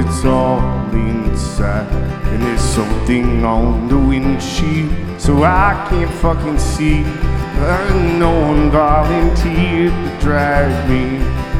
it's all inside. And there's something on the windshield, so I can't fucking see. No one volunteered to drive me.